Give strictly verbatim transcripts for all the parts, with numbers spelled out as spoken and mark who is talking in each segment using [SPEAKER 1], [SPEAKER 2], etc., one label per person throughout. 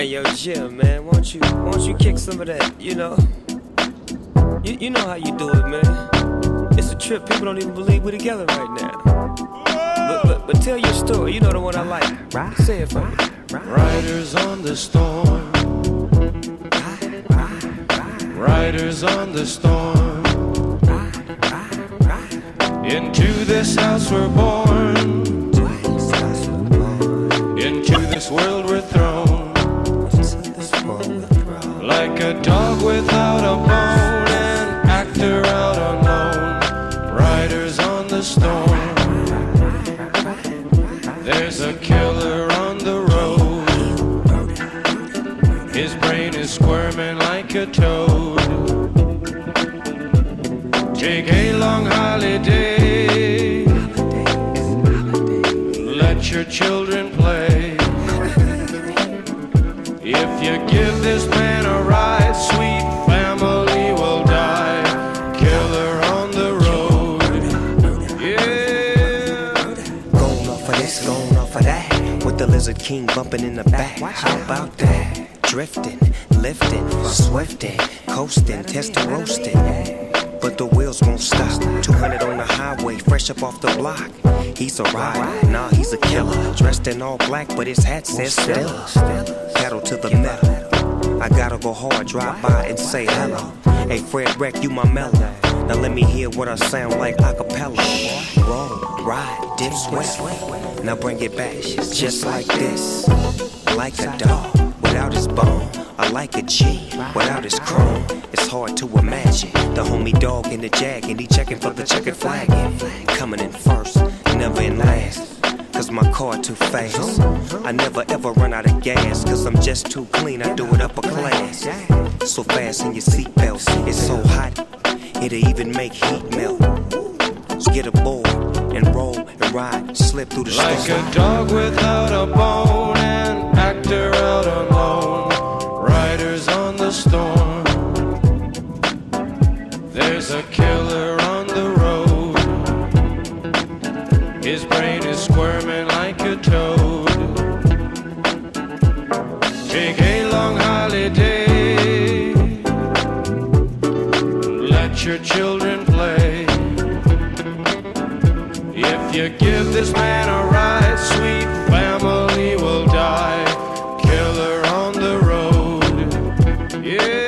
[SPEAKER 1] Hey yo, Jim, man, won't you, won't you kick some of that, you know? You, you know how you do it, man. It's a trip, people don't even believe we're together right now. But, but, but tell your story, you know the one I like. Right. Say it for me.
[SPEAKER 2] Riders on the storm. Riders on the storm. Into this house we're born. Into this world we're thrown. Like a dog without a bone, an actor out on loan. Riders on the storm. There's a killer on the road. His brain is squirming like a toad. Take a long holiday. Let your children play. If you give this man a ride, sweet family will die. Killer on the road. Yeah.
[SPEAKER 1] Going off of this, going off of that. With the Lizard King bumping in the back. How about that? Drifting, lifting, swifting, coasting, testing, roasting. But the wheels won't stop. two hundred on the highway, fresh up off the block. He's a rider, nah, he's a killer. Dressed in all black, but his hat says Stella. Pedal to the metal. I gotta go hard, drive by and say hello. Hey, Fred Wreck, you my mellow. Now let me hear what I sound like a cappella. Roll, ride, dip, sweat. Now bring it back, just like this. Like a dog without his bone. I like a G without his chrome. It's hard to imagine the homie dog in the jag, and he checking for the checkered flag. Coming in first, never in last. Cause my car too fast. I never ever run out of gas. Cause I'm just too clean, I do it upper class. So fast in your seatbelts, it's so hot, it'll even make heat melt. So get aboard and roll and ride, slip through the storm.
[SPEAKER 2] Like a dog without a bone, an actor out on loan. Riders on the storm. There's a killer on the road. His brain is squirming like a toad. Take a long holiday. Let your children play. If you give this man a ride, sweet family will die. Killer on the road. Yeah.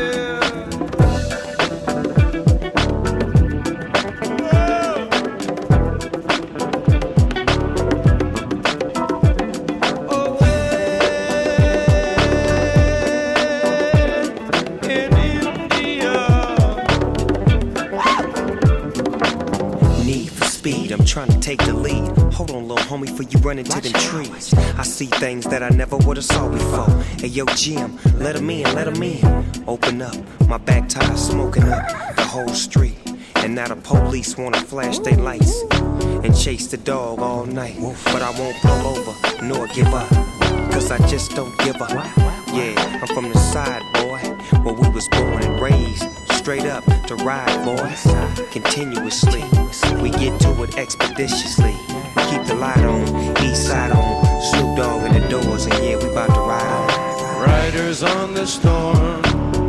[SPEAKER 1] I'm trying to take the lead. Hold on, little homie, before you run into them trees. I see things that I never would've saw before. Hey, yo, Jim, let him in, let him in. Open up, my back tire smoking up the whole street. And now the police wanna flash their lights and chase the dog all night. But I won't pull over, nor give up, cause I just don't give up. Yeah, I'm from the side, boy, where we was born and raised. Straight up to ride, boys, continuously. We get to it expeditiously. We keep the light on, east side on. Snoop Dogg in the doors, and yeah, we about to ride on.
[SPEAKER 2] Riders on the storm.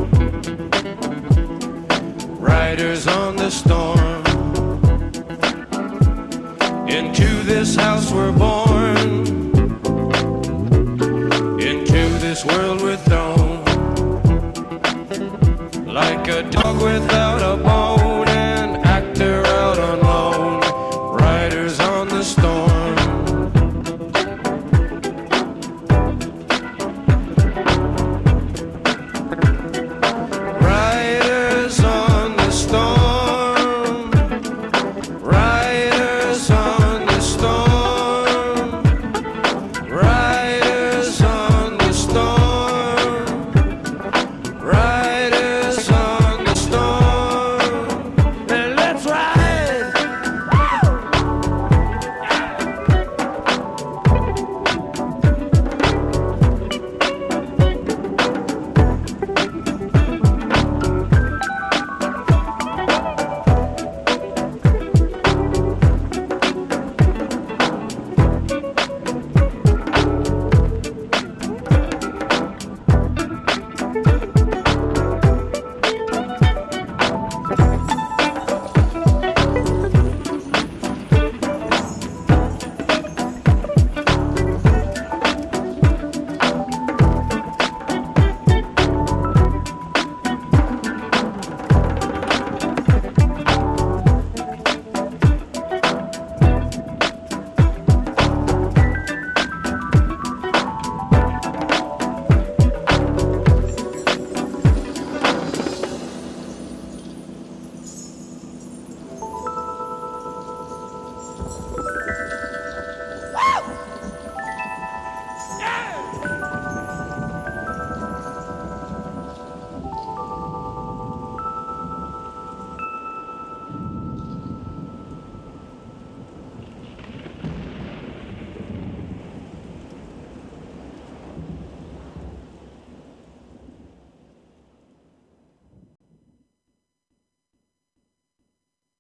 [SPEAKER 2] Riders on the storm. Into this house we're born. Into this world we're